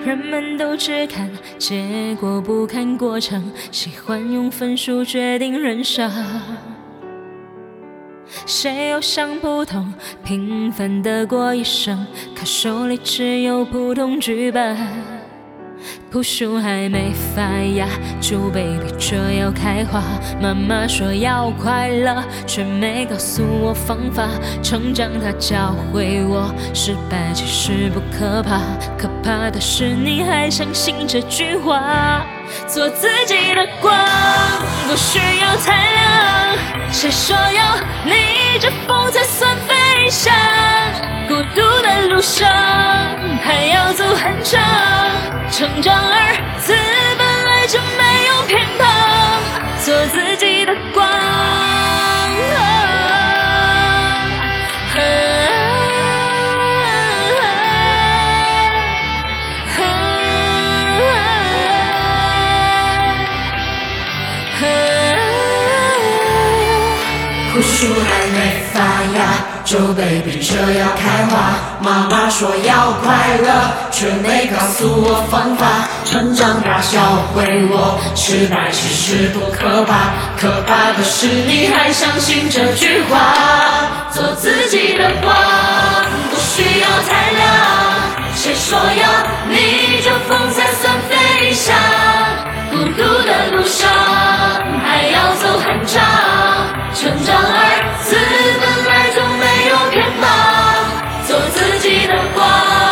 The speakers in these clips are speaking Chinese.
人们都只看结果，不看过程，喜欢用分数决定人生。谁又想不通，平凡的过一生，可手里只有普通剧本。朴树还没发芽，就 baby 就要开花。妈妈说要快乐，却没告诉我方法。成长它教会我，失败其实不可怕，可怕的是你还相信这句话。做自己的光，不需要太亮。谁说要逆着风才算飞翔？孤独的路上还要走很长。成长二字本来就没有偏旁，做自己的光。 朴树还没发芽，就 baby 就要开花。妈妈说要快乐，却没告诉我方法。成长大教会我，失败其实不可怕，可怕的是你还相信这句话。做自己的光，不需要太亮。谁说要逆着风才算飞翔？孤独的路上还要走很长。成长二字本来就没有偏旁，做自己的光。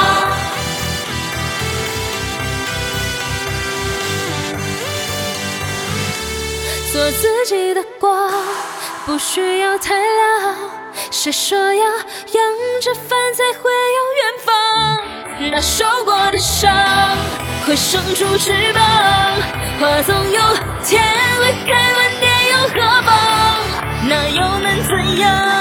做自己的光，不需要太亮。谁说要仰着帆才会有远方？那受过的伤会生出翅膀，花总有天会开满，蝶又何妨？那又能怎样？